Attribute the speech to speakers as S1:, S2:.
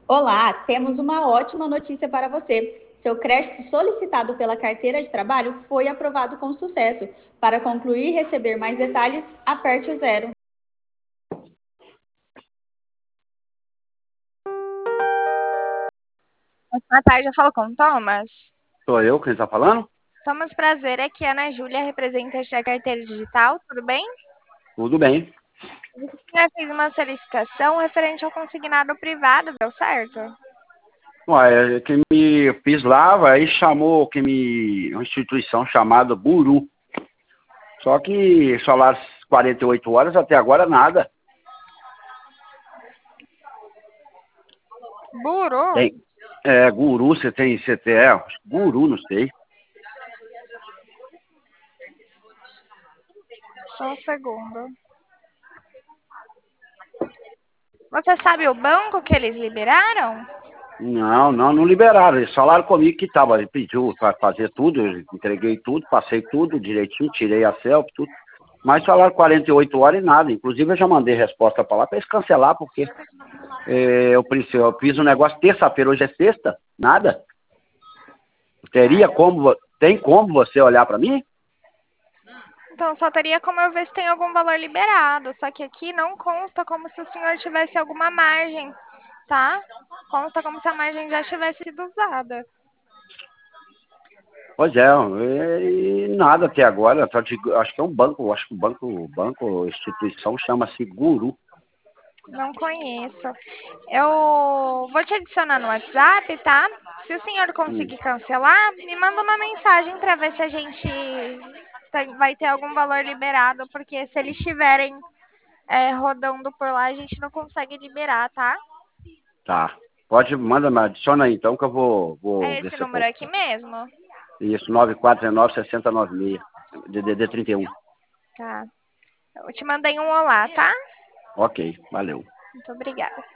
S1: Olá, temos uma ótima notícia para você. Seu crédito solicitado pela carteira de trabalho foi aprovado com sucesso. Para concluir e receber mais detalhes, aperte o zero.
S2: Boa tarde, eu falo com o Thomas.
S3: Sou eu quem está falando?
S2: Thomas, prazer, aqui é a Ana Júlia, representante da carteira digital, tudo bem?
S3: Tudo bem.
S2: O senhor fez uma solicitação referente ao consignado privado, deu certo?
S3: Ué, quem me fiz lá, aí chamou uma instituição chamada Guru. Só que falaram 48 horas, até agora nada.
S2: Burô?
S3: Tem, Guru, Guru, não sei.
S2: Só um segundo. Você sabe o banco que eles liberaram?
S3: Não liberaram. Eles falaram comigo que tava, ele pediu para fazer tudo, eu entreguei tudo, passei tudo direitinho, tirei a selfie, tudo. Mas falaram 48 horas e nada. Inclusive eu já mandei resposta para lá para eles cancelar, porque eu fiz um negócio terça-feira, hoje é sexta, nada. Tem como você olhar para mim?
S2: Então, só teria como eu ver se tem algum valor liberado, só que aqui não consta como se o senhor tivesse alguma margem, tá? Consta como se a margem já tivesse sido usada.
S3: Pois é, e nada até agora. Acho que é um banco, acho que instituição chama-se Guru.
S2: Não conheço. Eu vou te adicionar no WhatsApp, tá? Se o senhor
S3: Hum,
S2: conseguir cancelar, me manda uma mensagem para ver se a gente vai ter algum valor liberado, porque se eles estiverem rodando por lá, a gente não consegue liberar, tá?
S3: tá. Me adiciona aí então que eu vou
S2: É
S3: ver
S2: esse
S3: se eu
S2: número
S3: posso.
S2: aqui mesmo?
S3: Isso, 9419-6096, DDD 31.
S2: Tá. Eu te mandei um olá, tá?
S3: Ok, valeu.
S2: Muito obrigada.